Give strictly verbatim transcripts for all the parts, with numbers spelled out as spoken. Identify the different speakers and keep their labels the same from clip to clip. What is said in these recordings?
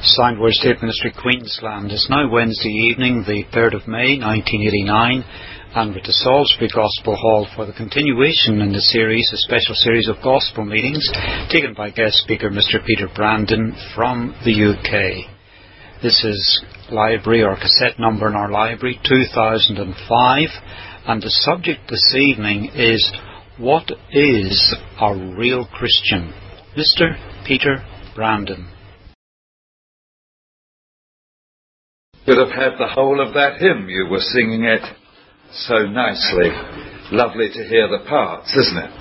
Speaker 1: Soundword State Ministry, Queensland. It's now Wednesday evening, the third of May nineteen eighty-nine, and with the Salisbury Gospel Hall for the continuation in the series, a special series of gospel meetings taken by guest speaker Mister Peter Brandon from the U K. This is library or cassette number in our library two thousand five, and the subject this evening is, what is a real Christian? Mister Peter Brandon.
Speaker 2: Could have had the whole of that hymn. You were singing it so nicely. Lovely to hear the parts, isn't it?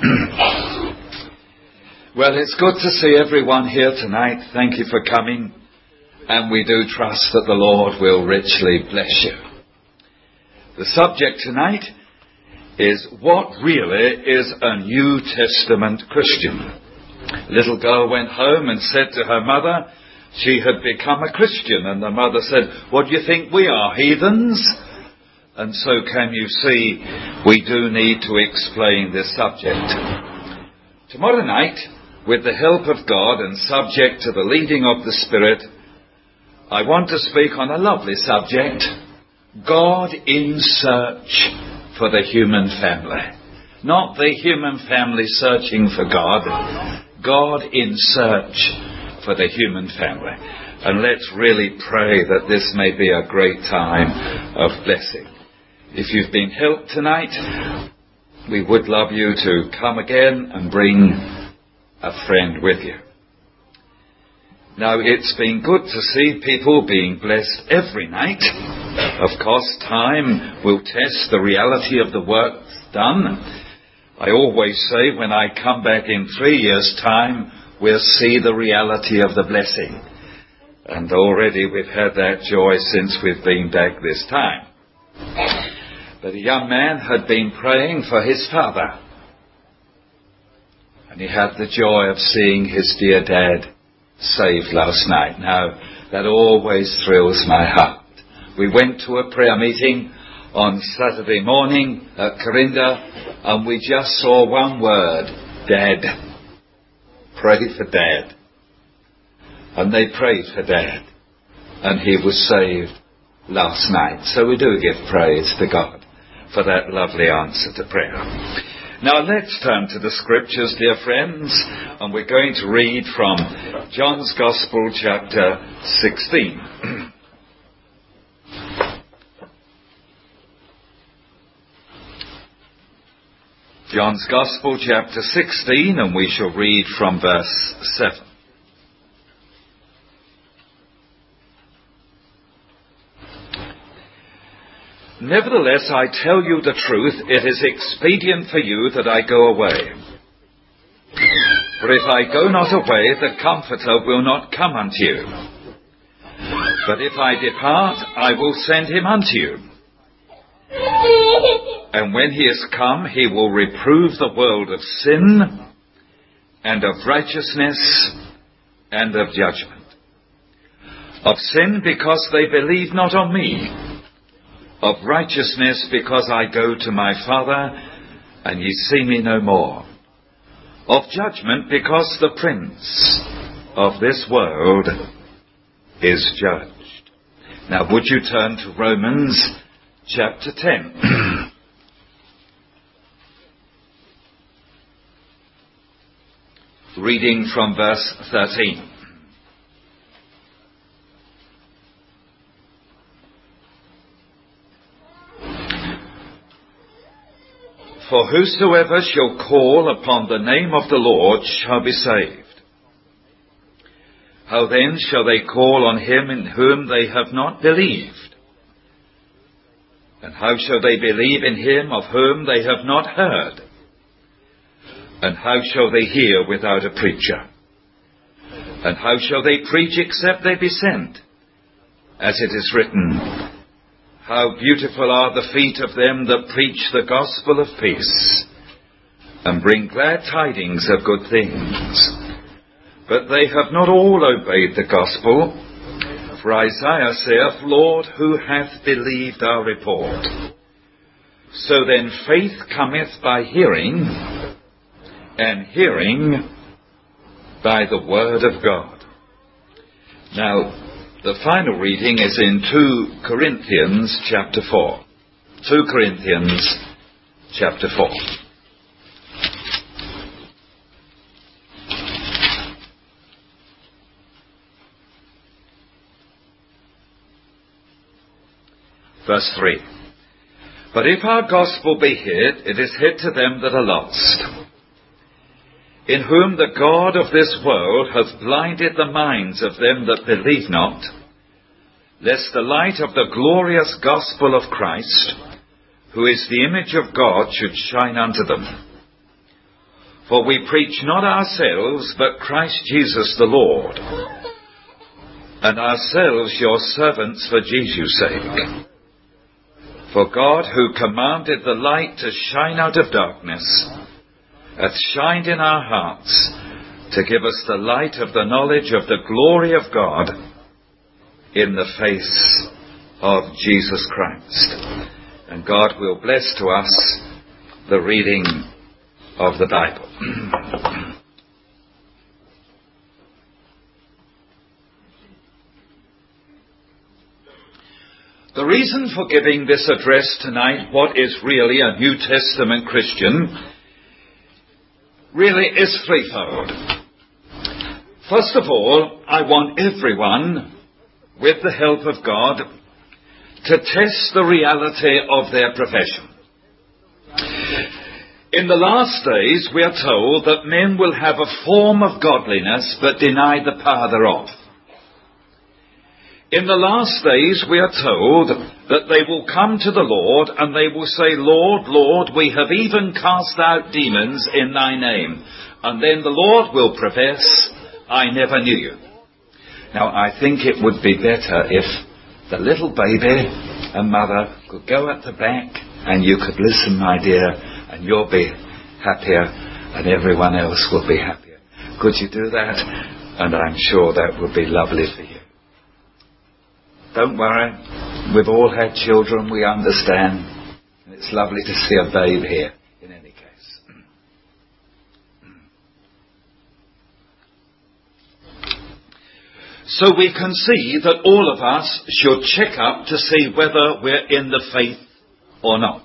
Speaker 2: Well, it's good to see everyone here tonight. Thank you for coming. And we do trust that the Lord will richly bless you. The subject tonight is, what really is a New Testament Christian? A little girl went home and said to her mother, she had become a Christian, and the mother said, what do you think we are, heathens? And so can you see, we do need to explain this subject. Tomorrow night, with the help of God and subject to the leading of the Spirit, I want to speak on a lovely subject, God in search for the human family. Not the human family searching for God, God in search for the human family. And let's really pray that this may be a great time of blessing. If you've been helped tonight, we would love you to come again and bring a friend with you. Now, it's been good to see people being blessed every night. Of course, time will test the reality of the work done. I always say, when I come back in three years' time, we'll see the reality of the blessing. And already we've had that joy since we've been back this time. But a young man had been praying for his father. And he had the joy of seeing his dear dad saved last night. Now, that always thrills my heart. We went to a prayer meeting on Saturday morning at Corinda, and we just saw one word, Dad. Pray for Dad. And they prayed for Dad. And he was saved last night. So we do give praise to God for that lovely answer to prayer. Now let's turn to the Scriptures, dear friends. And we're going to read from John's Gospel, chapter sixteen. John's Gospel, chapter sixteen, and we shall read from verse seven. Nevertheless, I tell you the truth, it is expedient for you that I go away. For if I go not away, the Comforter will not come unto you. But if I depart, I will send him unto you. And when he is come, he will reprove the world of sin, and of righteousness, and of judgment. Of sin, because they believe not on me. Of righteousness, because I go to my Father, and ye see me no more. Of judgment, because the prince of this world is judged. Now, would you turn to Romans chapter ten? Reading from verse thirteen. For whosoever shall call upon the name of the Lord shall be saved. How then shall they call on him in whom they have not believed? And how shall they believe in him of whom they have not heard? And how shall they hear without a preacher? And how shall they preach except they be sent? As it is written, how beautiful are the feet of them that preach the gospel of peace, and bring glad tidings of good things. But they have not all obeyed the gospel. For Isaiah saith, Lord, who hath believed our report? So then faith cometh by hearing, and hearing by the word of God. Now, The final reading is in two Corinthians chapter four. two Corinthians chapter four. Verse three. But if our gospel be hid, it is hid to them that are lost, in whom the God of this world hath blinded the minds of them that believe not, lest the light of the glorious gospel of Christ, who is the image of God, should shine unto them. For we preach not ourselves, but Christ Jesus the Lord, and ourselves your servants for Jesus' sake. For God, who commanded the light to shine out of darkness, hath shined in our hearts to give us the light of the knowledge of the glory of God in the face of Jesus Christ. And God will bless to us the reading of the Bible. The reason for giving this address tonight, what is really a New Testament Christian, really is threefold. First of all, I want everyone, with the help of God, to test the reality of their profession. In the last days, we are told that men will have a form of godliness, but deny the power thereof. In the last days, we are told that they will come to the Lord and they will say, Lord, Lord, we have even cast out demons in thy name. And then the Lord will profess, I never knew you. Now, I think it would be better if the little baby and mother could go at the back and you could listen, my dear, and you'll be happier and everyone else will be happier. Could you do that? And I'm sure that would be lovely for you. Don't worry, we've all had children, we understand. And it's lovely to see a babe here, in any case. So we can see that all of us should check up to see whether we're in the faith or not.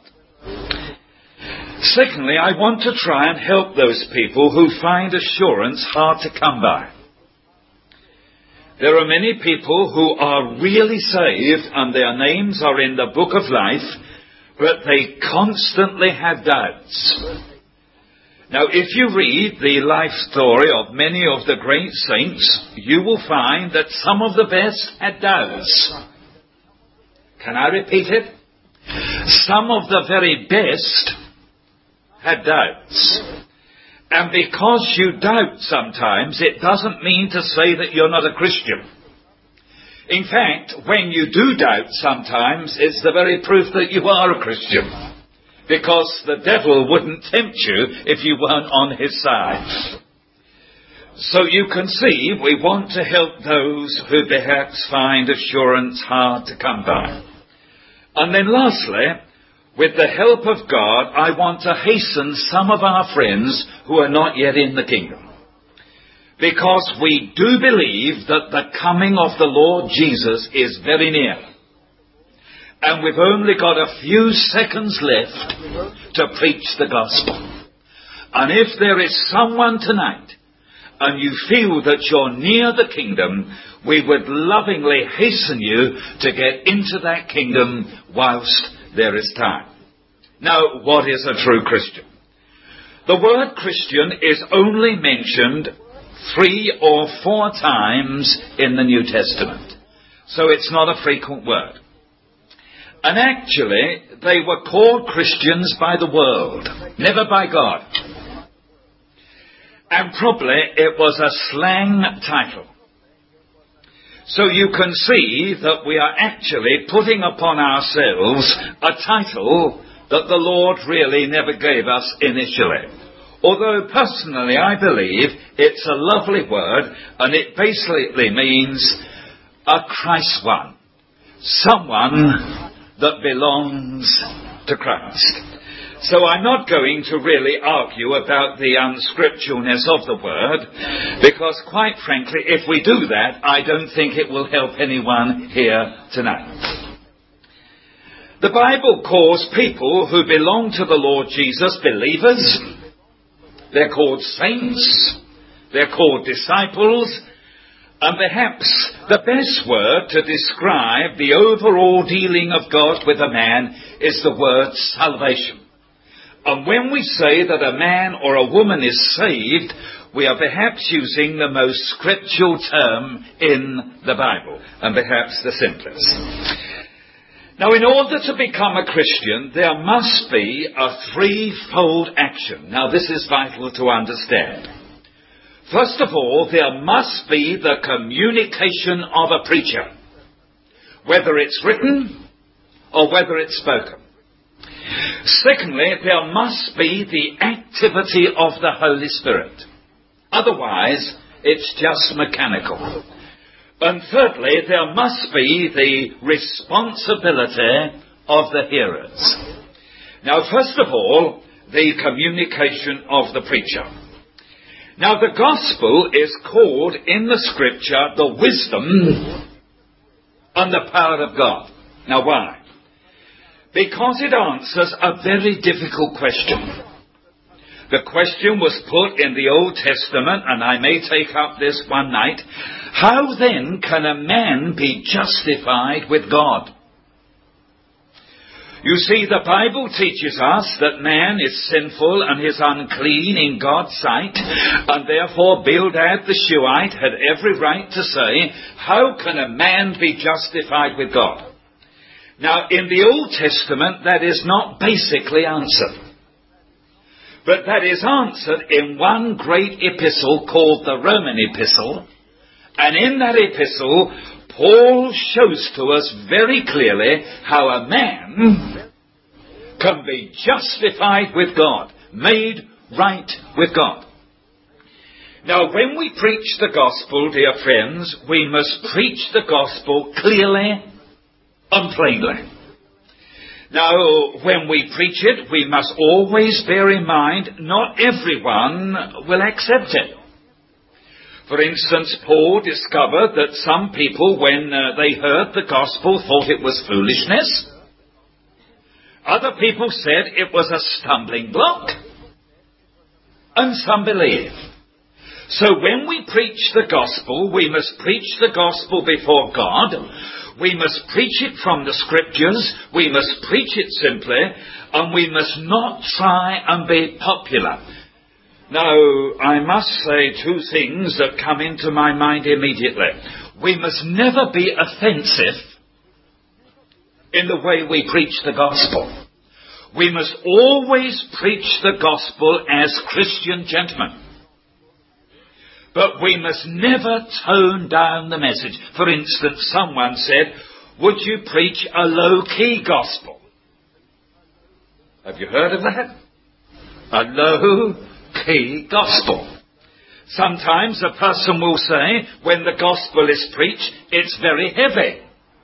Speaker 2: Secondly, I want to try and help those people who find assurance hard to come by. There are many people who are really saved and their names are in the book of life, but they constantly have doubts. Now, if you read the life story of many of the great saints, you will find that some of the best had doubts. Can I repeat it? Some of the very best had doubts. And because you doubt sometimes, it doesn't mean to say that you're not a Christian. In fact, when you do doubt sometimes, it's the very proof that you are a Christian. Because the devil wouldn't tempt you if you weren't on his side. So you can see we want to help those who perhaps find assurance hard to come by. And then lastly, with the help of God, I want to hasten some of our friends who are not yet in the kingdom. Because we do believe that the coming of the Lord Jesus is very near. And we've only got a few seconds left to preach the gospel. And if there is someone tonight, and you feel that you're near the kingdom, we would lovingly hasten you to get into that kingdom whilst there is time. Now, what is a true Christian? The word Christian is only mentioned three or four times in the New Testament. So it's not a frequent word. And actually, they were called Christians by the world, never by God. And probably it was a slang title. So you can see that we are actually putting upon ourselves a title that the Lord really never gave us initially. Although personally I believe it's a lovely word, and it basically means a Christ one. Someone that belongs to Christ. So I'm not going to really argue about the unscripturalness of the word, because quite frankly, if we do that, I don't think it will help anyone here tonight. The Bible calls people who belong to the Lord Jesus believers. They're called saints. They're called disciples. And perhaps the best word to describe the overall dealing of God with a man is the word salvation. And when we say that a man or a woman is saved, we are perhaps using the most scriptural term in the Bible, and perhaps the simplest. Now, in order to become a Christian, there must be a threefold action. Now, this is vital to understand. First of all, there must be the communication of a preacher, whether it's written or whether it's spoken. Secondly, there must be the activity of the Holy Spirit. Otherwise, it's just mechanical. And thirdly, there must be the responsibility of the hearers. Now, first of all, the communication of the preacher. Now, the gospel is called in the scripture the wisdom and the power of God. Now, why? Because it answers a very difficult question. The question was put in the Old Testament, and I may take up this one night. How then can a man be justified with God? You see, the Bible teaches us that man is sinful and is unclean in God's sight, and therefore Bildad the Shuhite had every right to say, how can a man be justified with God? Now, in the Old Testament, that is not basically answered. But that is answered in one great epistle called the Roman Epistle. And in that epistle, Paul shows to us very clearly how a man can be justified with God, made right with God. Now, when we preach the gospel, dear friends, we must preach the gospel clearly and plainly. Now, when we preach it, we must always bear in mind not everyone will accept it. For instance, Paul discovered that some people, when uh, they heard the gospel, thought it was foolishness. Other people said it was a stumbling block. And some believed. So when we preach the gospel, we must preach the gospel before God. We must preach it from the scriptures. We must preach it simply. And we must not try and be popular. Now, I must say two things that come into my mind immediately. We must never be offensive in the way we preach the gospel. We must always preach the gospel as Christian gentlemen. But we must never tone down the message. For instance, someone said, would you preach a low-key gospel? Have you heard of that? A low-key gospel. Sometimes a person will say, when the gospel is preached, it's very heavy.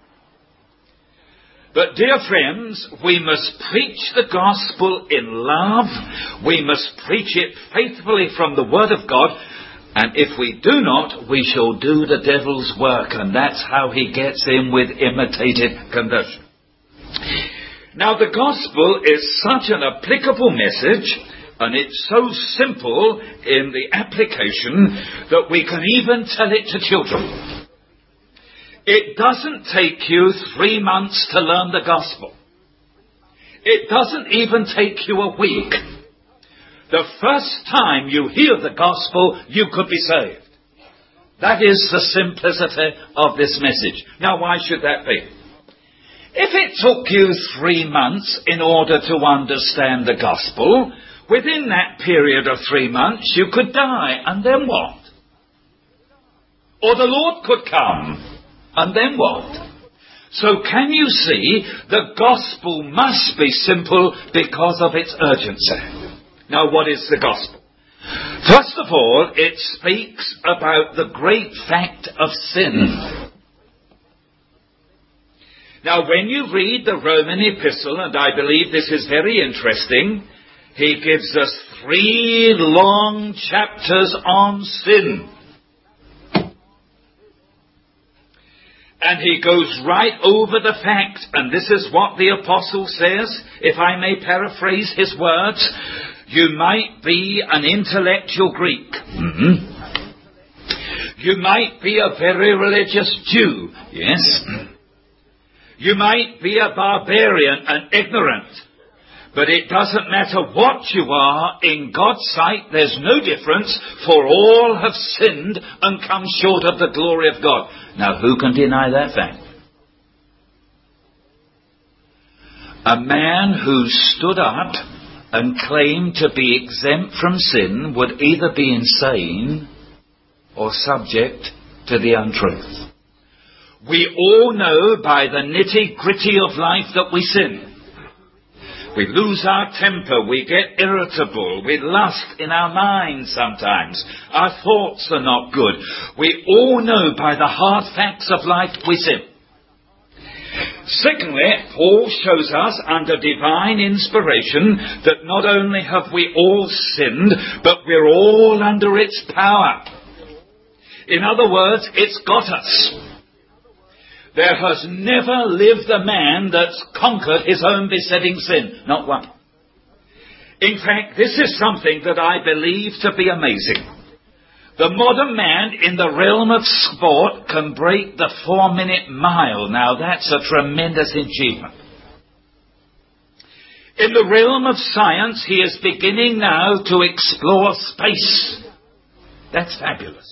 Speaker 2: But dear friends, we must preach the gospel in love. We must preach it faithfully from the Word of God. And if we do not, we shall do the devil's work. And that's how he gets in with imitated conversion. Now, the gospel is such an applicable message, and it's so simple in the application, that we can even tell it to children. It doesn't take you three months to learn the gospel. It doesn't even take you a week. The first time you hear the gospel, you could be saved. That is the simplicity of this message. Now, why should that be? If it took you three months in order to understand the gospel, within that period of three months, you could die, and then what? Or the Lord could come, and then what? So can you see, the gospel must be simple because of its urgency. Now, what is the gospel? First of all, it speaks about the great fact of sin. Now, when you read the Roman epistle, and I believe this is very interesting, he gives us three long chapters on sin. And he goes right over the fact, and this is what the apostle says, if I may paraphrase his words, you might be an intellectual Greek. Mm-hmm. You might be a very religious Jew. Yes. You might be a barbarian and ignorant. But it doesn't matter what you are, in God's sight there's no difference, for all have sinned and come short of the glory of God. Now, who can deny that fact? A man who stood up and claimed to be exempt from sin would either be insane or subject to the untruth. We all know by the nitty-gritty of life that we sin. We lose our temper, we get irritable, we lust in our minds sometimes. Our thoughts are not good. We all know by the hard facts of life we sin. Secondly, Paul shows us under divine inspiration that not only have we all sinned, but we're all under its power. In other words, it's got us. There has never lived a man that's conquered his own besetting sin. Not one. In fact, this is something that I believe to be amazing. The modern man in the realm of sport can break the four-minute mile. Now, that's a tremendous achievement. In the realm of science, he is beginning now to explore space. That's fabulous.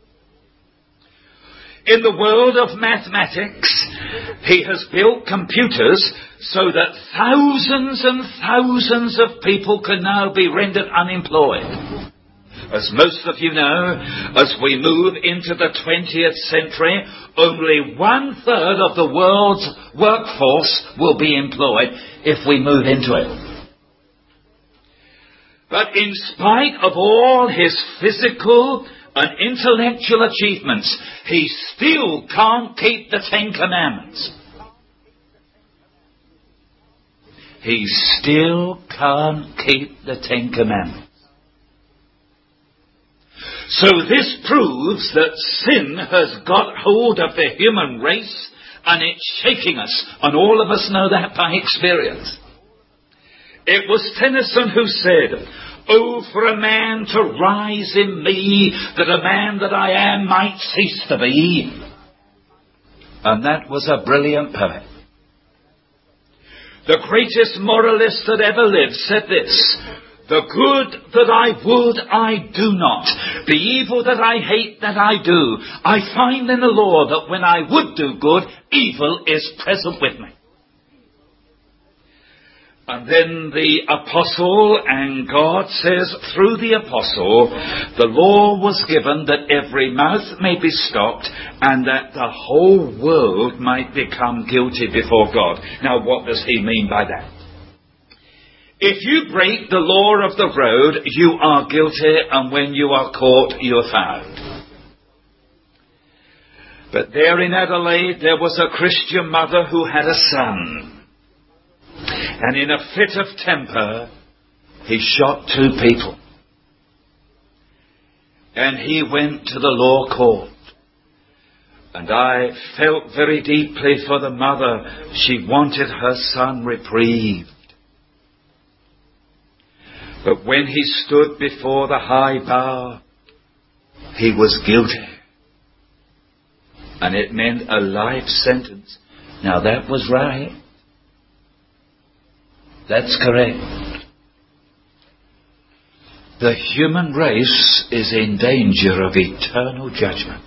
Speaker 2: In the world of mathematics, he has built computers so that thousands and thousands of people can now be rendered unemployed. As most of you know, as we move into the twentieth century, only one-third of the world's workforce will be employed if we move into it. But in spite of all his physical and intellectual achievements, he still can't keep the Ten Commandments. He still can't keep the Ten Commandments. So this proves that sin has got hold of the human race, and it's shaking us, and all of us know that by experience. It was Tennyson who said, "Oh, for a man to rise in me, that a man that I am might cease to be." And that was a brilliant poet. The greatest moralist that ever lived said this: "The good that I would, I do not. The evil that I hate, that I do. I find in the law that when I would do good, evil is present with me." And then the apostle, and God says through the apostle, the law was given that every mouth may be stopped and that the whole world might become guilty before God. Now, what does he mean by that? If you break the law of the road, you are guilty, and when you are caught, you are found. But there in Adelaide, there was a Christian mother who had a son. And in a fit of temper, he shot two people. And he went to the law court. And I felt very deeply for the mother. She wanted her son reprieved. But when he stood before the high bar, he was guilty. And it meant a life sentence. Now that was right. That's correct. The human race is in danger of eternal judgment.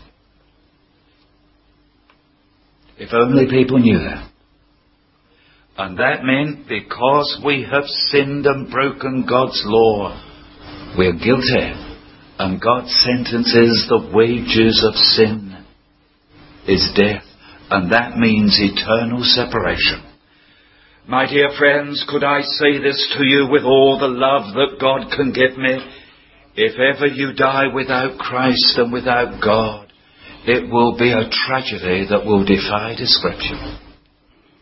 Speaker 2: If only people knew that. And that meant because we have sinned and broken God's law, we're guilty. And God's sentence is the wages of sin is death. And that means eternal separation. My dear friends, could I say this to you with all the love that God can give me? If ever you die without Christ and without God, it will be a tragedy that will defy description.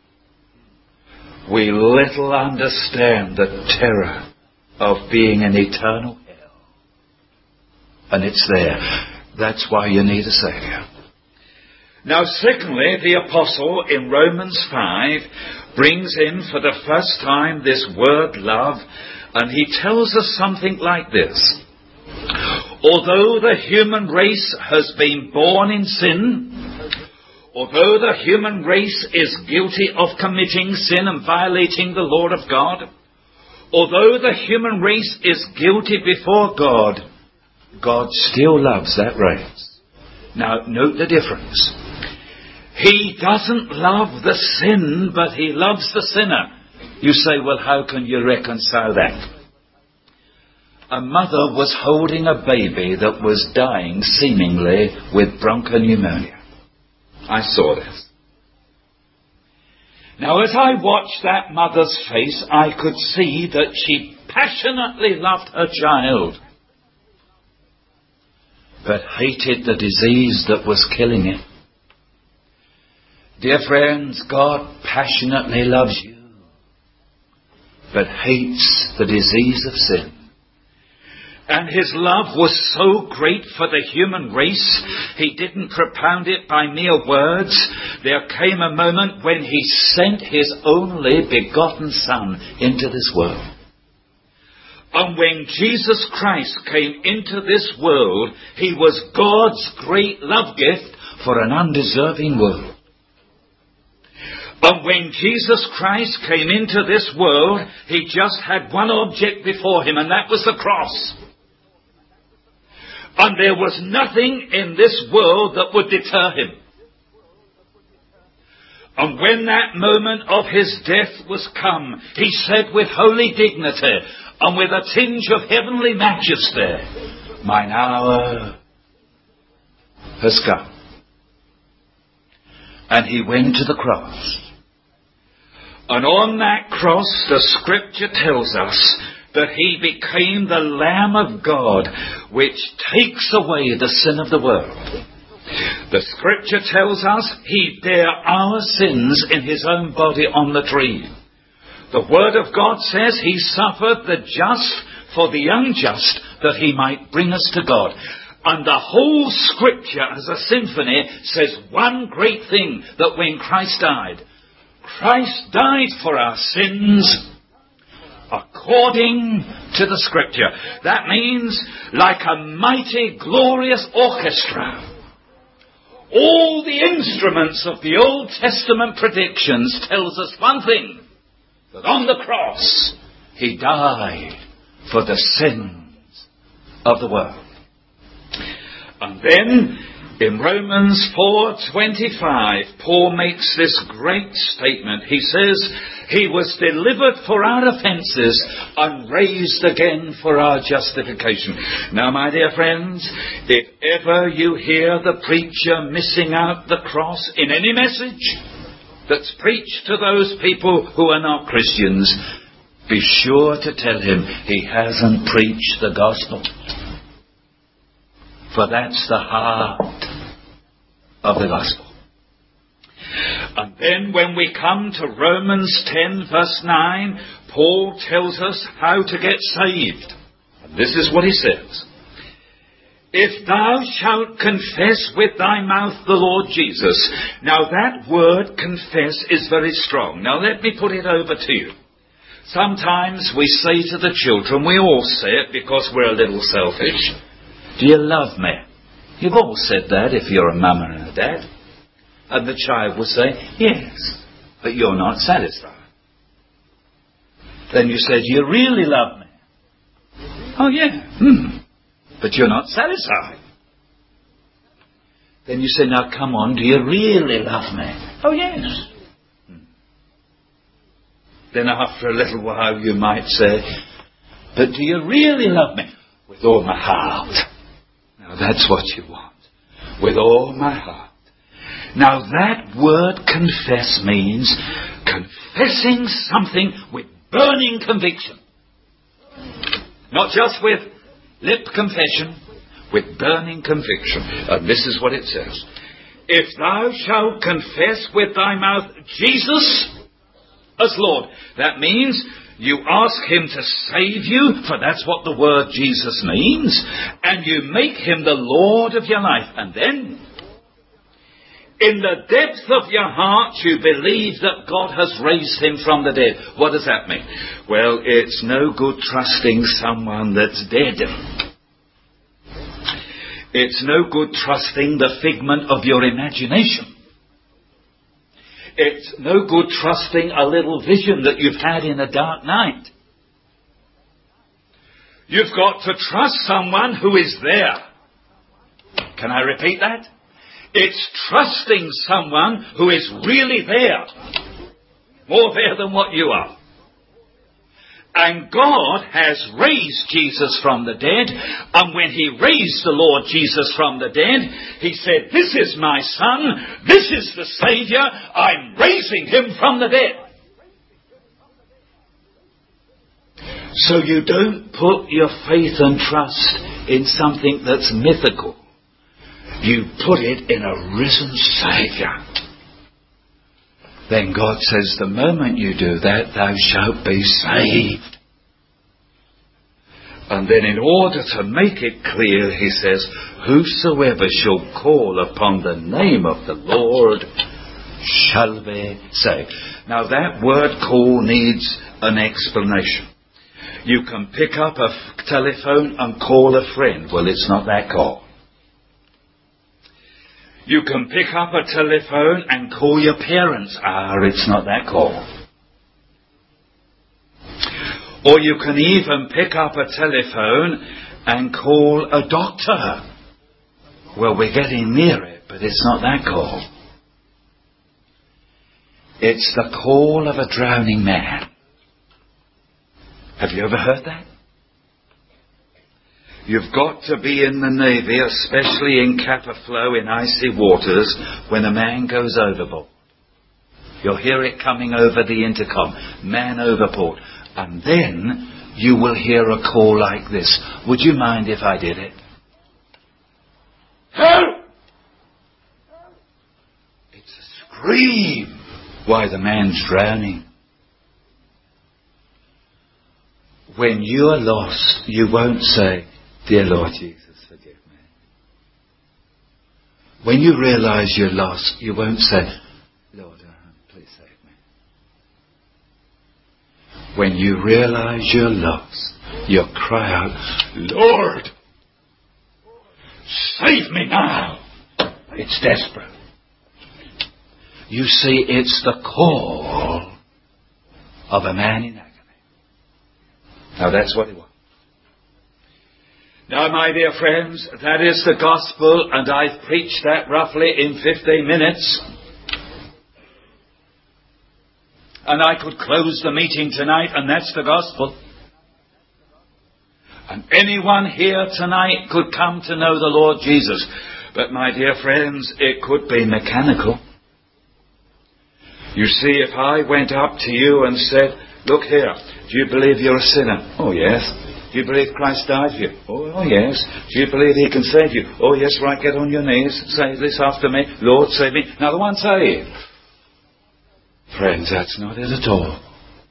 Speaker 2: we little understand the terror of being in eternal hell. And it's there. That's why you need a Saviour. Now, secondly, the apostle in Romans five brings in for the first time this word love, and he tells us something like this. Although the human race has been born in sin, although the human race is guilty of committing sin and violating the law of God, although the human race is guilty before God, God still loves that race. Now, note the difference. He doesn't love the sin, but he loves the sinner. You say, well, how can you reconcile that? A mother was holding a baby that was dying, seemingly, with bronchopneumonia. I saw this. Now, as I watched that mother's face, I could see that she passionately loved her child, but hated the disease that was killing it. Dear friends, God passionately loves you, but hates the disease of sin. And his love was so great for the human race, he didn't propound it by mere words. There came a moment when he sent his only begotten Son into this world. And when Jesus Christ came into this world, he was God's great love gift for an undeserving world. And when Jesus Christ came into this world, he just had one object before him, and that was the cross. And there was nothing in this world that would deter him. And when that moment of his death was come, he said with holy dignity and with a tinge of heavenly majesty, mine hour has come. And he went to the cross. And on that cross, the scripture tells us that he became the Lamb of God, which takes away the sin of the world. The scripture tells us he bare our sins in his own body on the tree. The word of God says he suffered the just for the unjust, that he might bring us to God. And the whole scripture as a symphony says one great thing, that when Christ died, Christ died for our sins according to the scripture. That means like a mighty, glorious orchestra. All the instruments of the Old Testament predictions tells us one thing, that on the cross he died for the sins of the world. And then in Romans four twenty-five, Paul makes this great statement. He says, he was delivered for our offences and raised again for our justification. Now, my dear friends, if ever you hear the preacher missing out the cross in any message that's preached to those people who are not Christians, be sure to tell him he hasn't preached the gospel. For that's the heart of the gospel. And then when we come to Romans ten verse nine, Paul tells us how to get saved. And this is what he says. If thou shalt confess with thy mouth the Lord Jesus. Now that word confess is very strong. Now let me put it over to you. Sometimes we say to the children, we all say it because we're a little selfish, do you love me? You've all said that if you're a mum and a dad. And the child will say, yes, but you're not satisfied. Then you say, do you really love me? Oh yeah, hmm, but you're not satisfied. Then you say, now come on, do you really love me? Oh yes. Hmm. Then after a little while you might say, but do you really love me? With all my heart. Now that's what you want. With all my heart. Now that word confess means confessing something with burning conviction. Not just with lip confession, with burning conviction. And this is what it says. If thou shalt confess with thy mouth Jesus as Lord. That means you ask him to save you, for that's what the word Jesus means, and you make him the Lord of your life. And then, in the depth of your heart, you believe that God has raised him from the dead. What does that mean? Well, it's no good trusting someone that's dead. It's no good trusting the figment of your imagination. It's no good trusting a little vision that you've had in a dark night. You've got to trust someone who is there. Can I repeat that? It's trusting someone who is really there. More there than what you are. And God has raised Jesus from the dead. And when he raised the Lord Jesus from the dead, he said, this is my son. This is the Saviour. I'm raising him from the dead. So you don't put your faith and trust in something that's mythical. You put it in a risen Saviour. Then God says, the moment you do that, thou shalt be saved. And then in order to make it clear, he says, whosoever shall call upon the name of the Lord shall be saved. Now that word call needs an explanation. You can pick up a f- telephone and call a friend. Well, it's not that call. You can pick up a telephone and call your parents. Ah, it's not that call. Or you can even pick up a telephone and call a doctor. Well, we're getting near it, but it's not that call. It's the call of a drowning man. Have you ever heard that? You've got to be in the Navy, especially in Kappa flow in icy waters, when a man goes overboard. You'll hear it coming over the intercom. Man overboard. And then you will hear a call like this. Would you mind if I did it? Help! It's a scream. Why, the man's drowning. When you're lost, you won't say, dear Lord Jesus, forgive me. When you realise you're lost, you won't say, Lord, uh, please save me. When you realise you're lost, you'll cry out, Lord, save me now. It's desperate. You see, it's the call of a man in agony. Now that's what he wants. Now, my dear friends, that is the gospel, and I've preached that roughly in fifteen minutes. And I could close the meeting tonight, and that's the gospel. And anyone here tonight could come to know the Lord Jesus. But, my dear friends, it could be mechanical. You see, if I went up to you and said, look here, do you believe you're a sinner? Oh, yes. Do you believe Christ died for you? Oh, oh, yes. Do you believe he can save you? Oh, yes, right, get on your knees. Say this after me. Lord, save me. Now, the one saved. Friends, that's not it at all.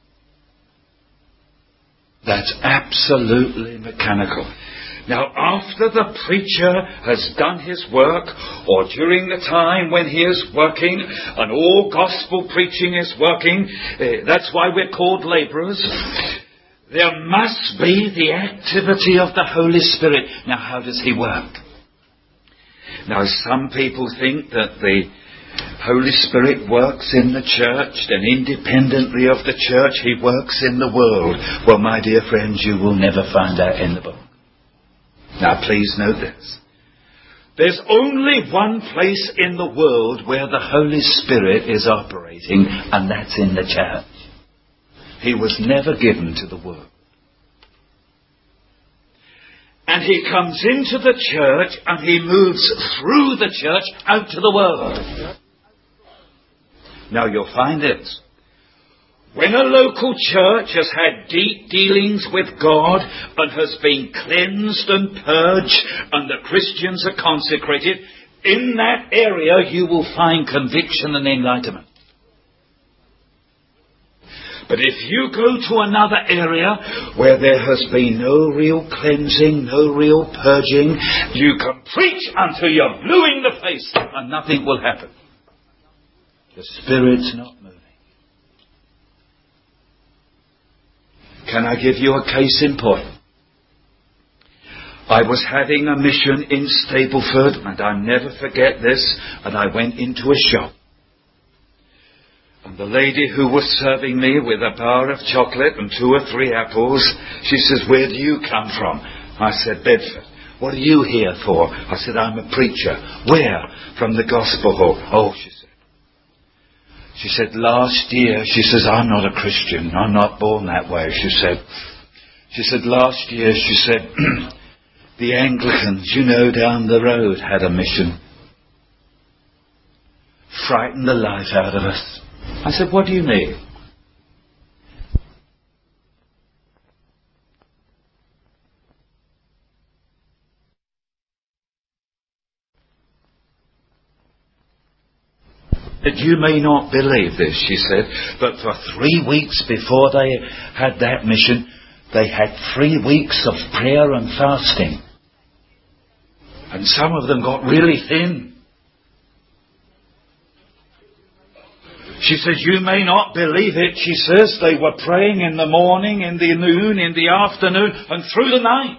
Speaker 2: That's absolutely mechanical. Now, after the preacher has done his work, or during the time when he is working, and all gospel preaching is working, uh, that's why we're called labourers, there must be the activity of the Holy Spirit. Now, how does he work? Now, some people think that the Holy Spirit works in the church, and independently of the church, he works in the world. Well, my dear friends, you will never find that in the book. Now, please note this. There's only one place in the world where the Holy Spirit is operating, and that's in the church. He was never given to the world. And he comes into the church and he moves through the church out to the world. Now you'll find this. When a local church has had deep dealings with God and has been cleansed and purged and the Christians are consecrated, in that area you will find conviction and enlightenment. But if you go to another area where there has been no real cleansing, no real purging, you can preach until you're blue in the face and nothing will happen. The Spirit's not moving. Can I give you a case in point? I was having a mission in Stapleford, and I'll never forget this, and I went into a shop. And the lady who was serving me with a bar of chocolate and two or three apples, she says, "Where do you come from?" I said, "Bedford." "What are you here for?" I said, "I'm a preacher." "Where?" "From the Gospel Hall." "Oh," she said. She said, "Last year," she says, "I'm not a Christian. I'm not born that way," she said. She said, "Last year," she said, "the Anglicans, you know, down the road had a mission. Frightened the life out of us." I said, "What do you mean?" "You may not believe this," she said, "but for three weeks before they had that mission, they had three weeks of prayer and fasting. And some of them got really thin." She says, "You may not believe it," she says, "they were praying in the morning, in the noon, in the afternoon, and through the night."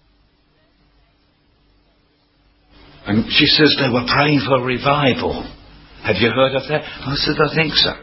Speaker 2: And she says they were praying for revival. "Have you heard of that?" I said, "I think so."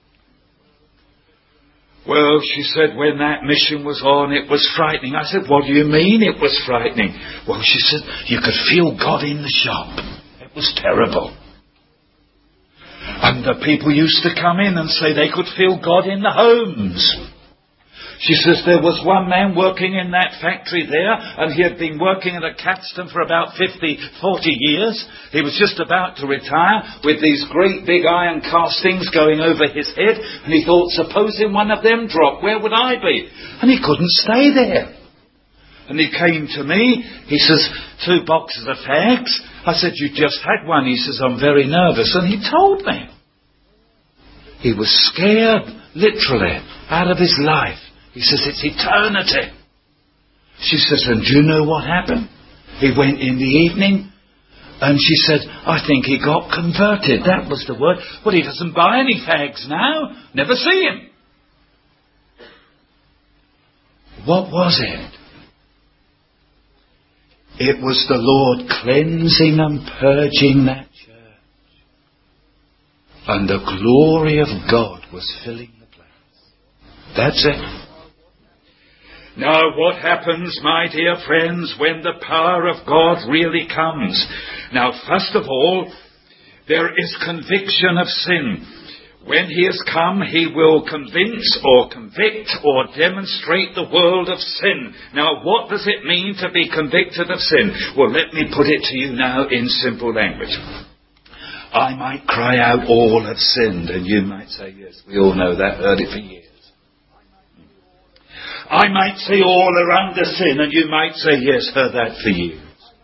Speaker 2: "Well," she said, "when that mission was on, it was frightening." I said, "What do you mean it was frightening?" "Well," she said, "you could feel God in the shop. It was terrible. And the people used to come in and say they could feel God in the homes." She says there was one man working in that factory there, and he had been working at a capstan for about fifty, forty years. He was just about to retire with these great big iron castings going over his head, and he thought, supposing one of them dropped, where would I be? And he couldn't stay there. And he came to me. He says, "Two boxes of fags." I said, "You just had one." He says, "I'm very nervous." And he told me. He was scared, literally, out of his life. He says, "It's eternity." She says, "And do you know what happened? He went in the evening, and she said, I think he got converted." That was the word. "But he doesn't buy any fags now. Never see him." What was it? It was the Lord cleansing and purging that church. And the glory of God was filling the place. That's it. Now, what happens, my dear friends, when the power of God really comes? Now, first of all, there is conviction of sin. When he has come, he will convince or convict or demonstrate the world of sin. Now, what does it mean to be convicted of sin? Well, let me put it to you now in simple language. I might cry out, "All have sinned," and you might say, "Yes, we all know that, heard it for years." I might say, "All are under sin," and you might say, "Yes, heard that for years."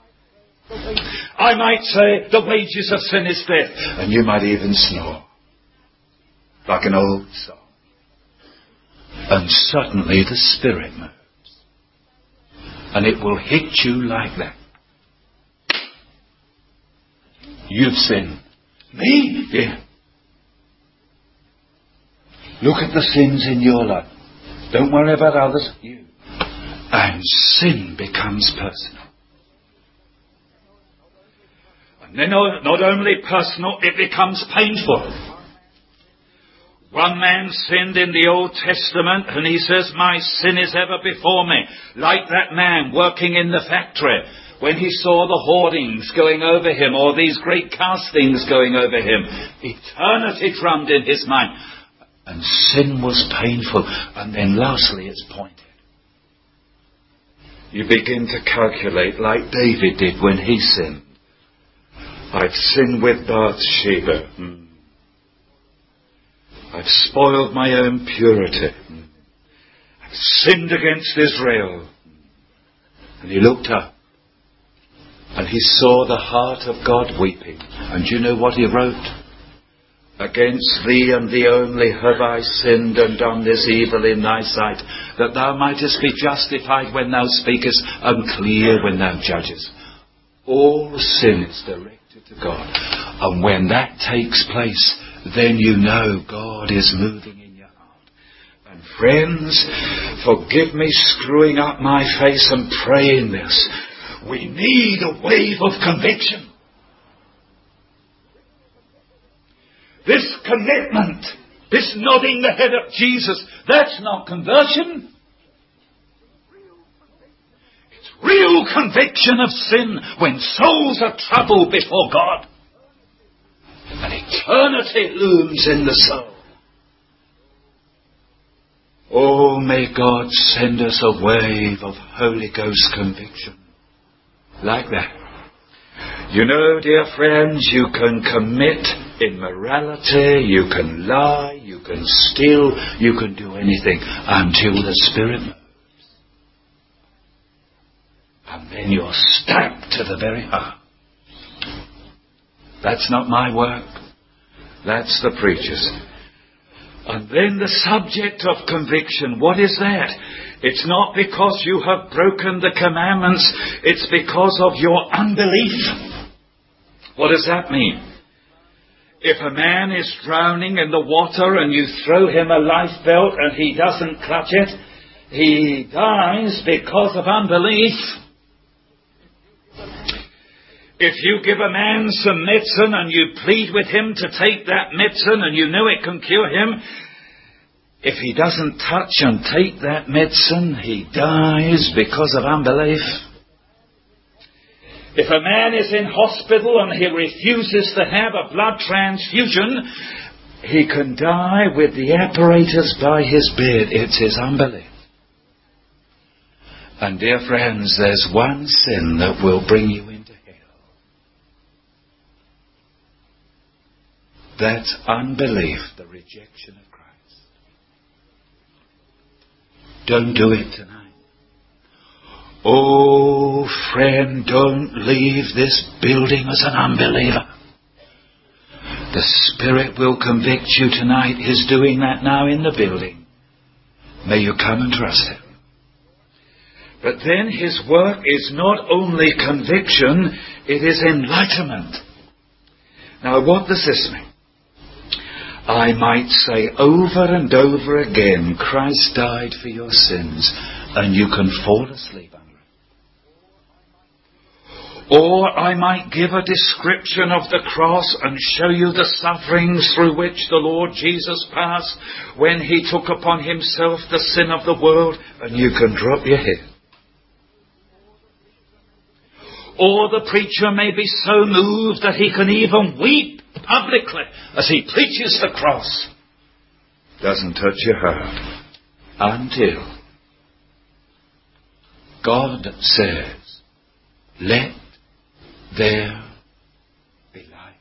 Speaker 2: I might say, "The wages of sin is death," and you might even snore. Like an old song. And suddenly the Spirit moves. And it will hit you like that. You've sinned. Me? Yeah. Look at the sins in your life. Don't worry about others. You. And sin becomes personal. And then not only personal, it becomes painful. One man sinned in the Old Testament, and he says, "My sin is ever before me." Like that man working in the factory, when he saw the hoardings going over him, or these great castings going over him, eternity drummed in his mind. And sin was painful. And then lastly, it's pointed. You begin to calculate like David did when he sinned. I've sinned with Bathsheba. Hmm. I've spoiled my own purity. I've sinned against Israel. And he looked up. And he saw the heart of God weeping. And do you know what he wrote? Against thee and thee only have I sinned and done this evil in thy sight, that thou mightest be justified when thou speakest and clear when thou judgest. All sin is directed to God. And when that takes place, then you know God is moving in your heart. And friends, forgive me screwing up my face and praying this. We need a wave of conviction. This commitment, this nodding the head of Jesus, that's not conversion. It's real conviction of sin when souls are troubled before God. And eternity looms in the soul. Oh, may God send us a wave of Holy Ghost conviction like that. You know, dear friends, you can commit immorality, you can lie, you can steal, you can do anything until the Spirit moves. And then you're stabbed to the very heart. That's not my work. That's the preacher's. And then the subject of conviction, what is that? It's not because you have broken the commandments, it's because of your unbelief. What does that mean? If a man is drowning in the water and you throw him a lifebelt and he doesn't clutch it, he dies because of unbelief. If you give a man some medicine and you plead with him to take that medicine and you know it can cure him, if he doesn't touch and take that medicine, he dies because of unbelief. If a man is in hospital and he refuses to have a blood transfusion, he can die with the apparatus by his bed. It's his unbelief. And dear friends, there's one sin that will bring you into hell. That's unbelief, the rejection of Christ. Don't do it tonight. Oh, friend, don't leave this building as an unbeliever. The Spirit will convict you tonight. He's doing that now in the building. May you come and trust Him. But then His work is not only conviction, it is enlightenment. Now, what does this mean? I might say over and over again, Christ died for your sins, and you can fall asleep under it. Or I might give a description of the cross and show you the sufferings through which the Lord Jesus passed when He took upon Himself the sin of the world, and you can drop your head. Or the preacher may be so moved that he can even weep publicly as he preaches the cross. Doesn't touch your heart until God says, let there be light.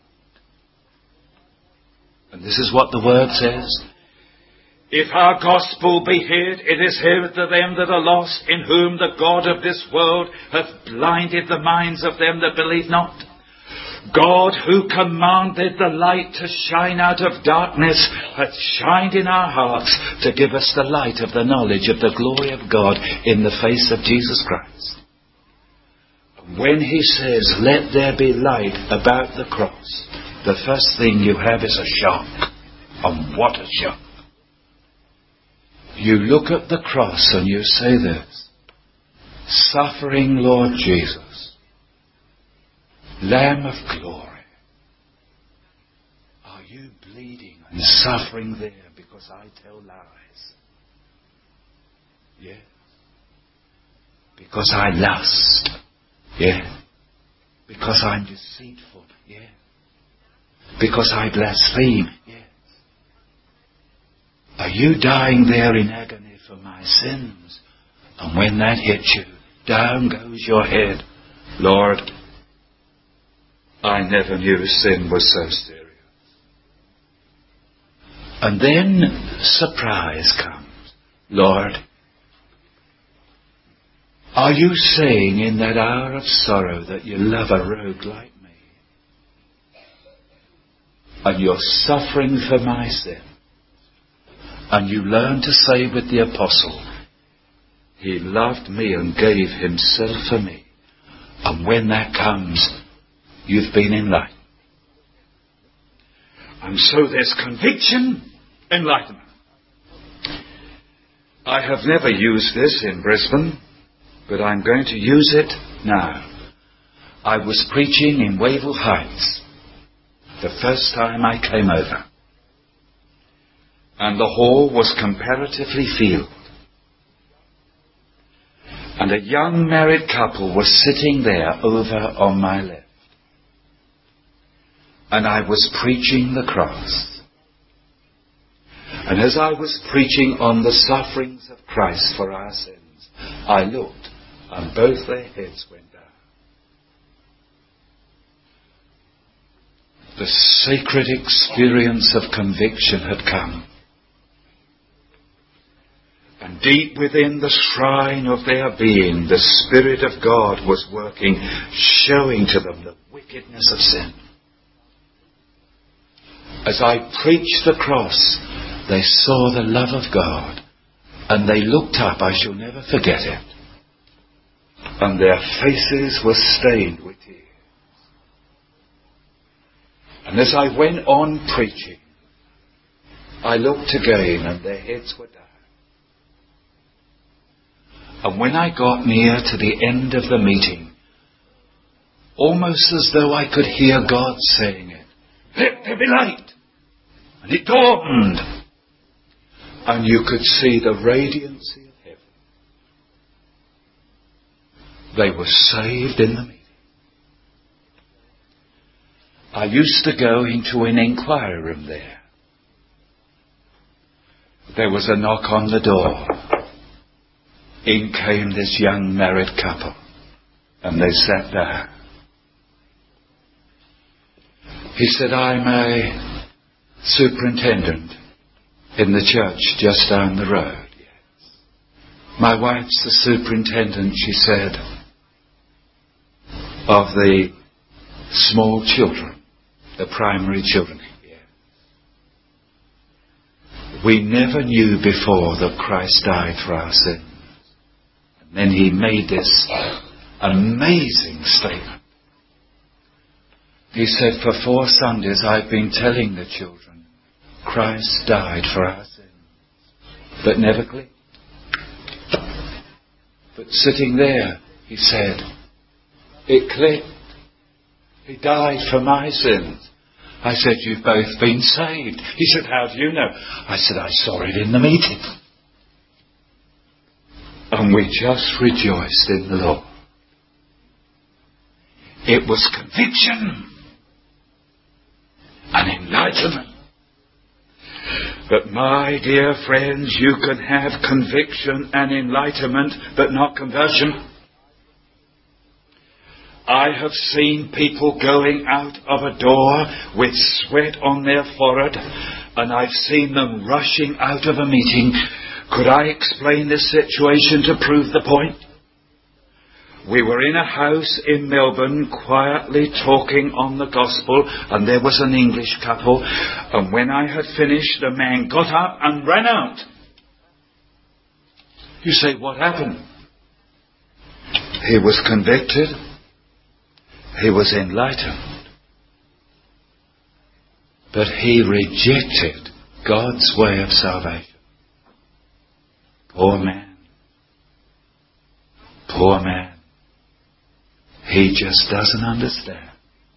Speaker 2: And this is what the word says. If our gospel be hid, it is hid to them that are lost, in whom the God of this world hath blinded the minds of them that believe not. God, who commanded the light to shine out of darkness, hath shined in our hearts to give us the light of the knowledge of the glory of God in the face of Jesus Christ. When He says, let there be light about the cross, the first thing you have is a shock. And what a shock. You look at the cross and you say this, suffering Lord Jesus, Lamb of glory, are you bleeding and suffering there because I tell lies? Yes. Because I lust? Yes. Because I'm deceitful? Yes. Because I blaspheme? Yes. Are you dying there in agony for my sins? And when that hits you, down goes your head. Lord, I never knew sin was so serious. And then surprise comes. Lord, are you saying in that hour of sorrow that you love a rogue like me? and you're suffering for my sin. And you learn to say with the apostle, he loved me and gave himself for me. And when that comes, you've been enlightened. And so there's conviction, enlightenment. I have never used this in Brisbane, but I'm going to use it now. I was preaching in Wavell Heights the first time I came over, and the hall was comparatively filled. And a young married couple was sitting there over on my left. And I was preaching the cross. And as I was preaching on the sufferings of Christ for our sins, I looked, and both their heads went down. The sacred experience of conviction had come. And deep within the shrine of their being, the Spirit of God was working, showing to them the wickedness of sin. As I preached the cross, they saw the love of God, and they looked up. I shall never forget it. And their faces were stained with tears. And as I went on preaching, I looked again, and their heads were down. And when I got near to the end of the meeting, almost as though I could hear God saying it, "Let there be light." And it dawned. And you could see the radiancy of heaven. They were saved in the meeting. I used to go into an inquiry room there. There was a knock on the door. In came this young married couple, and they sat down. He said, "I'm a superintendent in the church just down the road." Yes. "My wife's the superintendent," she said, "of the small children, the primary children." Yes. "We never knew before that Christ died for our sins." Then he made this amazing statement. He said, "For four Sundays I've been telling the children, Christ died for our sins." But never clicked. But sitting there, he said, it clicked. He died for my sins. I said, "You've both been saved." He said, "How do you know?" I said, "I saw it in the meeting." And we just rejoiced in the Lord. It was conviction and enlightenment. But my dear friends, you can have conviction and enlightenment, but not conversion. I have seen people going out of a door with sweat on their forehead, and I've seen them rushing out of a meeting. Could I explain this situation to prove the point? We were in a house in Melbourne quietly talking on the gospel, and there was an English couple, and when I had finished, the man got up and ran out. You say, what happened? He was convicted. He was enlightened. But he rejected God's way of salvation. Poor man. Poor man. He just doesn't understand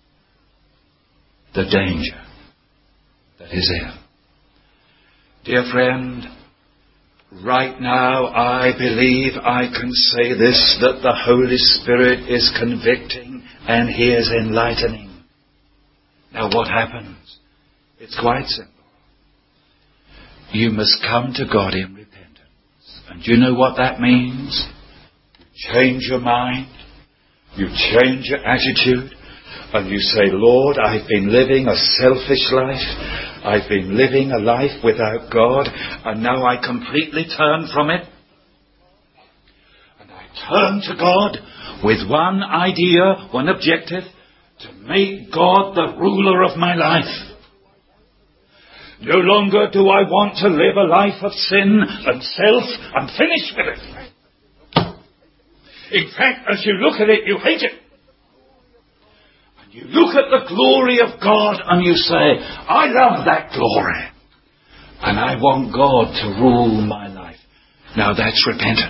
Speaker 2: the danger that is in. Dear friend, right now I believe I can say this, that the Holy Spirit is convicting and He is enlightening. Now what happens? It's quite simple. You must come to God in repentance. And do you know what that means? You change your mind. You change your attitude. And you say, Lord, I've been living a selfish life. I've been living a life without God. And now I completely turn from it. And I turn to God with one idea, one objective, to make God the ruler of my life. No longer do I want to live a life of sin and self. I'm finished with it. In fact, as you look at it, you hate it. And you look at the glory of God and you say, I love that glory. And I want God to rule my life. Now that's repentance.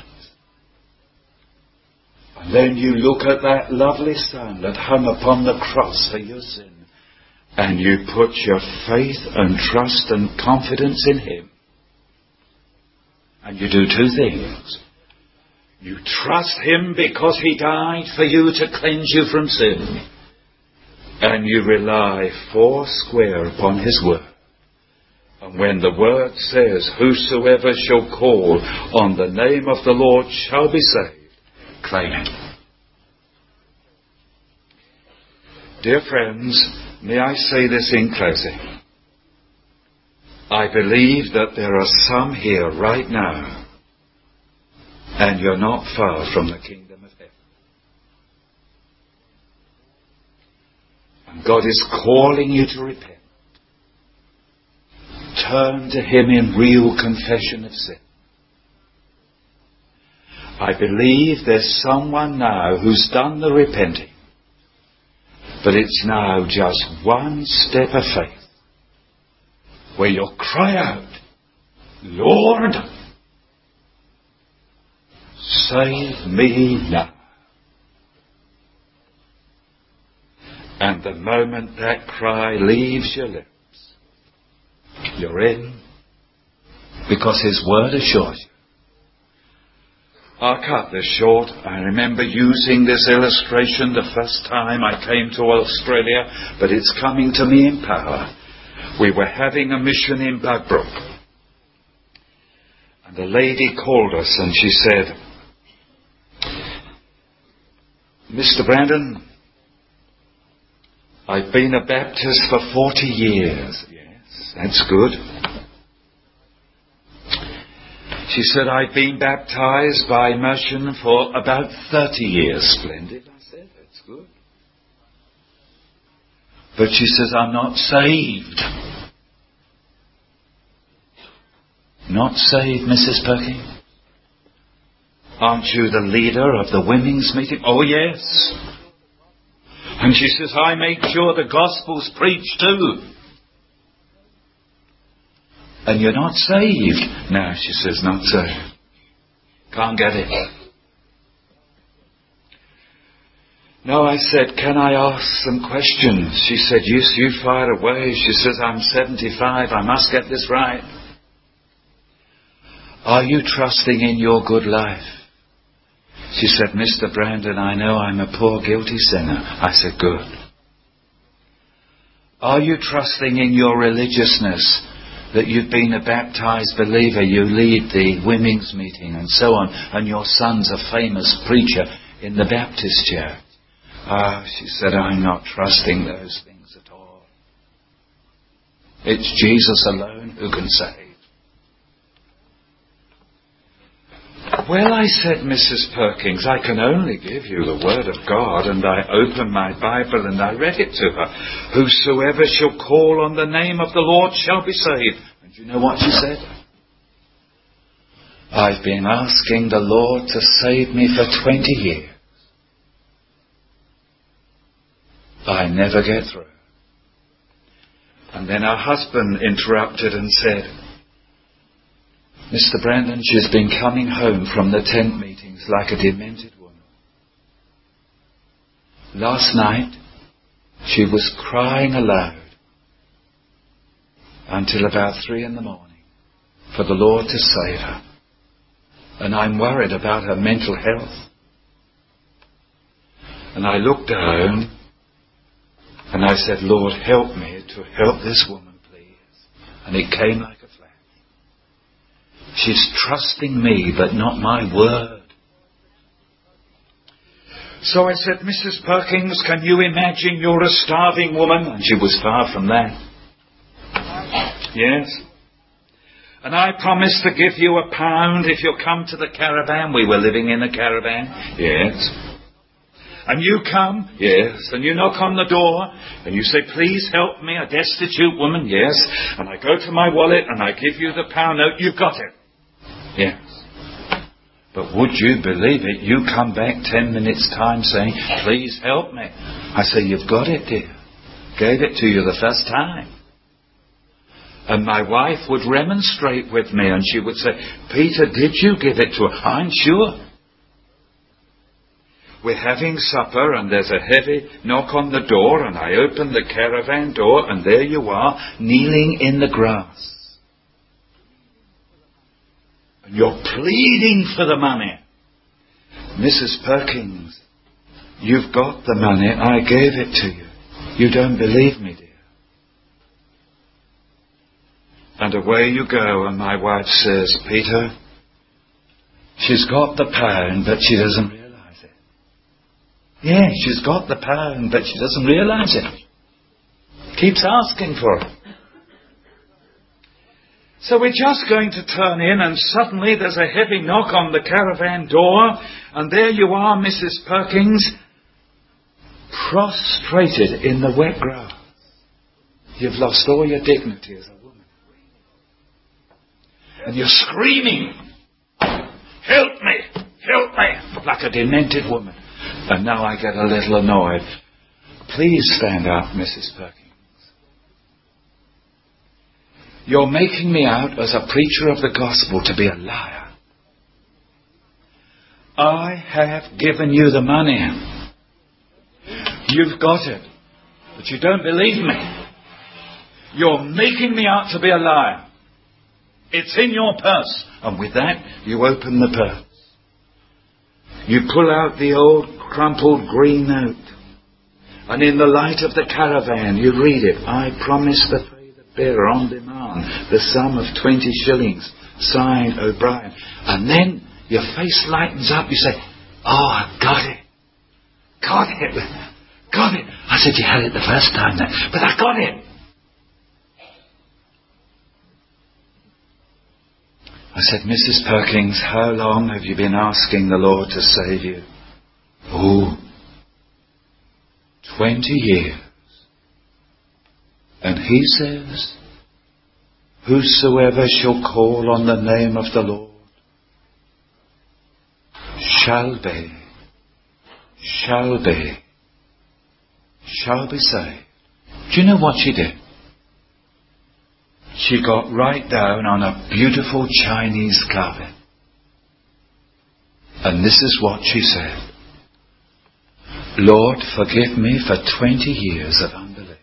Speaker 2: And then you look at that lovely Son that hung upon the cross for your sin. And you put your faith and trust and confidence in Him. And you do two things. You trust Him because He died for you to cleanse you from sin. And you rely four square upon His word. And when the word says, whosoever shall call on the name of the Lord shall be saved, claim it. Dear friends, may I say this in closing? I believe that there are some here right now, and you're not far from the kingdom of heaven. And God is calling you to repent. Turn to Him in real confession of sin. I believe there's someone now who's done the repenting, but it's now just one step of faith where you'll cry out, Lord, save me now. And the moment that cry leaves your lips, you're in, because His word assures you. I'll cut this short. I remember using this illustration the first time I came to Australia, but it's coming to me in power. We were having a mission in Bugbrook. And a lady called us and she said, Mister Brandon, I've been a Baptist for forty years. Yes, that's good. She said, I've been baptized by immersion for about thirty years. Splendid, I said, that's good. But she says, I'm not saved. Not saved, Missus Perkins? Aren't you the leader of the women's meeting? Oh, yes. And she says, I make sure the gospel's preached too. And you're not saved. No, she says, not saved. Can't get it. No, I said, can I ask some questions? She said, yes, you fire away. She says, I'm seventy-five. I must get this right. Are you trusting in your good life? She said, Mister Brandon, I know I'm a poor, guilty sinner. I said, good. Are you trusting in your religiousness? That you've been a baptized believer, you lead the women's meeting and so on, and your son's a famous preacher in the Baptist church. Ah, she said, I'm not trusting those things at all. It's Jesus alone who can save. Well, I said, Missus Perkins, I can only give you the word of God. And I opened my Bible and I read it to her. Whosoever shall call on the name of the Lord shall be saved. And you know what she said? I've been asking the Lord to save me for twenty years. I never get through. And then her husband interrupted and said, Mister Brandon, she's been coming home from the tent meetings like a demented woman. Last night, she was crying aloud until about three in the morning for the Lord to save her. And I'm worried about her mental health. And I looked down and I said, Lord, help me to help this woman, please. And it came like a flash. She's trusting me, but not my word. So I said, Missus Perkins, can you imagine you're a starving woman? And she was far from that. Yes. And I promised to give you a pound if you'll come to the caravan. We were living in a caravan. Yes. And you come, yes, and you knock on the door, and you say, please help me, a destitute woman, yes. And I go to my wallet, and I give you the pound note, you've got it. Yes. But would you believe it? You come back ten minutes' time saying, please help me. I say, you've got it, dear. Gave it to you the first time. And my wife would remonstrate with me, and she would say, Peter, did you give it to her? I'm sure. We're having supper, and there's a heavy knock on the door, and I open the caravan door, and there you are, kneeling in the grass. And you're pleading for the money. Missus Perkins, you've got the money. I gave it to you. You don't believe me, dear. And away you go, and my wife says, Peter, she's got the pound, but she doesn't realise it. Yeah, she's got the pound, but she doesn't realise it. Keeps asking for it. So we're just going to turn in, and suddenly there's a heavy knock on the caravan door, and there you are, Missus Perkins, prostrated in the wet grass. You've lost all your dignity as a woman. And you're screaming, help me, help me, like a demented woman. And now I get a little annoyed. Please stand up, Missus Perkins. You're making me out as a preacher of the gospel to be a liar. I have given you the money. You've got it. But you don't believe me. You're making me out to be a liar. It's in your purse. And with that, you open the purse. You pull out the old crumpled green note. And in the light of the caravan, you read it. I promise to pay the bearer on demand the sum of twenty shillings. Signed, O'Brien. And then your face lightens up. You say, oh, I've got it. Got it. Got it. I said, you had it the first time then. But I got it. I said, Missus Perkins, how long have you been asking the Lord to save you? Oh, twenty years. And he says, whosoever shall call on the name of the Lord shall be, shall be, shall be saved. Do you know what she did? She got right down on a beautiful Chinese carpet. And this is what she said. Lord, forgive me for twenty years of unbelief.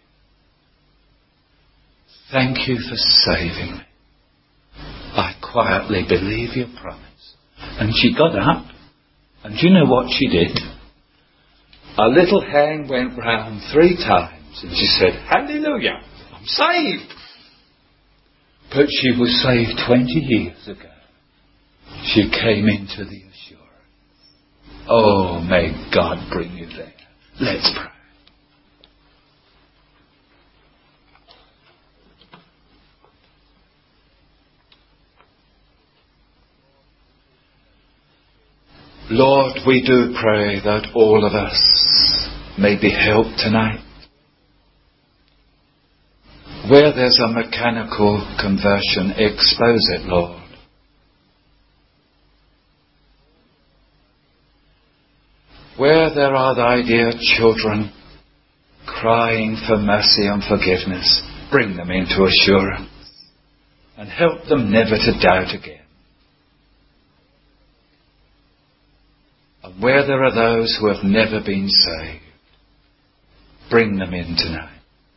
Speaker 2: Thank you for saving me. I quietly believe your promise. And she got up. And do you know what she did? A little hand went round three times. And she said, hallelujah, I'm saved. But she was saved twenty years ago. She came into the assurance. Oh, may God bring you there. Let's pray. Lord, we do pray that all of us may be helped tonight. Where there's a mechanical conversion, expose it, Lord. Where there are thy dear children crying for mercy and forgiveness, bring them into assurance and help them never to doubt again. And where there are those who have never been saved, bring them in tonight.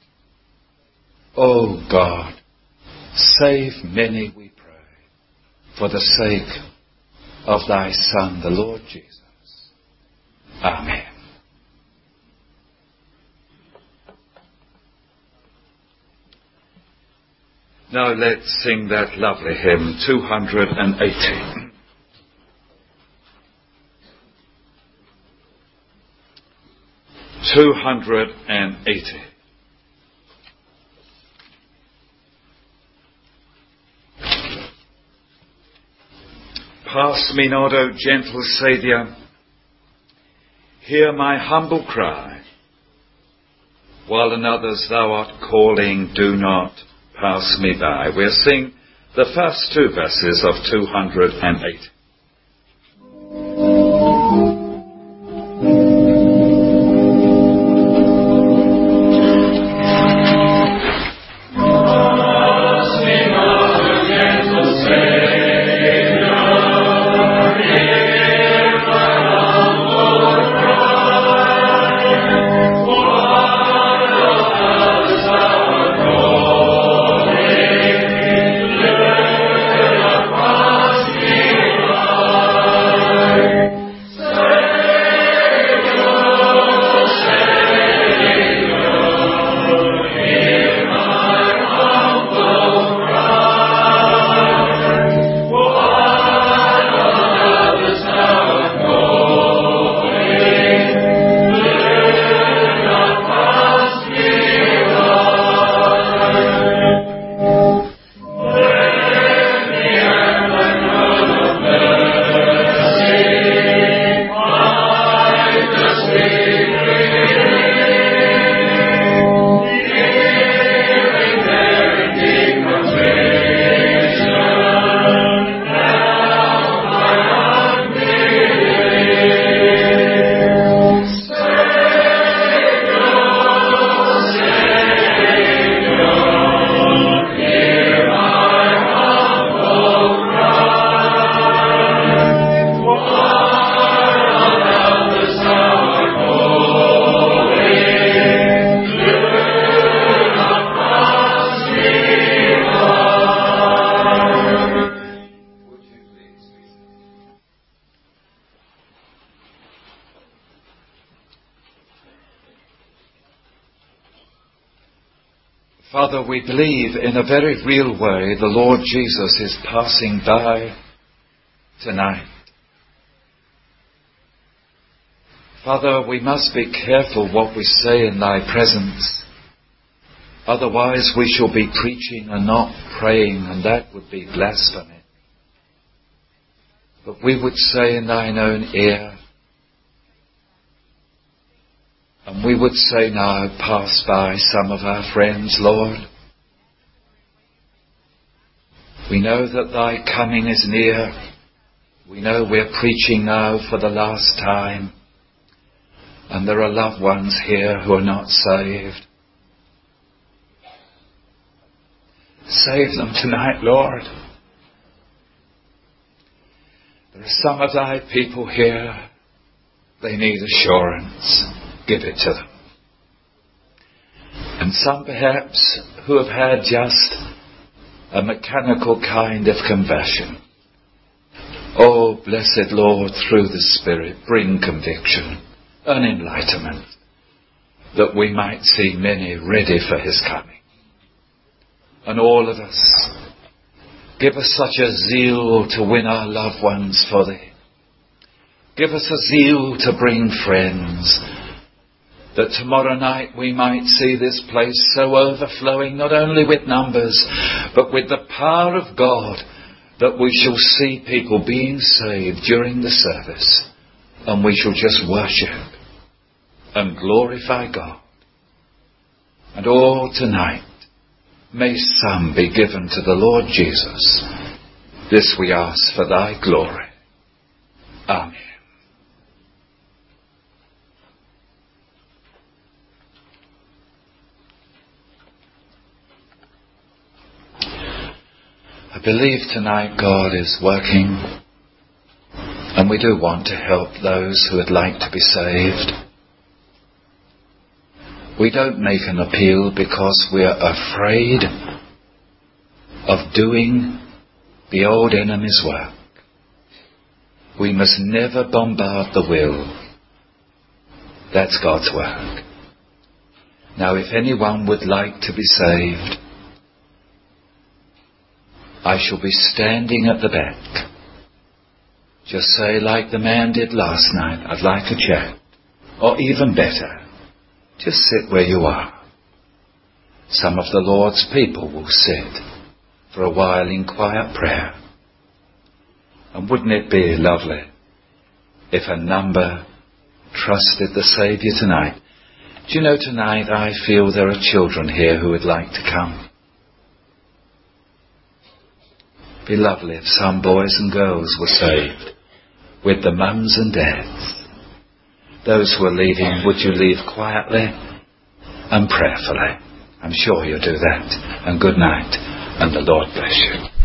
Speaker 2: Oh God, save many, we pray, for the sake of thy Son, the Lord Jesus. Amen. Now let's sing that lovely hymn, two hundred eighty. two hundred eighty. Pass me not, O gentle Saviour, hear my humble cry. While in others thou art calling, do not pass me by. We'll sing the first two verses of two hundred eight. Father, we believe in a very real way the Lord Jesus is passing by tonight. Father, we must be careful what we say in thy presence. Otherwise we shall be preaching and not praying, and that would be blasphemy. But we would say in thine own ear, and we would say now, pass by some of our friends, Lord. We know that thy coming is near. We know we're preaching now for the last time. And there are loved ones here who are not saved. Save them tonight, Lord. There are some of thy people here. They need assurance. Give it to them. And some perhaps who have had just a mechanical kind of conversion. Oh, blessed Lord, through the Spirit, bring conviction and enlightenment, that we might see many ready for his coming. And all of us, give us such a zeal to win our loved ones for thee. Give us a zeal to bring friends, that tomorrow night we might see this place so overflowing, not only with numbers, but with the power of God, that we shall see people being saved during the service, and we shall just worship and glorify God. And all tonight, may some be given to the Lord Jesus. This we ask for thy glory. Amen. I believe tonight God is working, and we do want to help those who would like to be saved. We don't make an appeal because we're afraid of doing the old enemy's work. We must never bombard the will. That's God's work. Now, if anyone would like to be saved, I shall be standing at the back. Just say, like the man did last night, I'd like to chat. Or even better, just sit where you are. Some of the Lord's people will sit for a while in quiet prayer. And wouldn't it be lovely if a number trusted the Saviour tonight. Do you know, tonight I feel there are children here who would like to come. It'd be lovely if some boys and girls were saved with the mums and dads. Those who are leaving, would you leave quietly and prayerfully? I'm sure you'll do that. And good night, and the Lord bless you.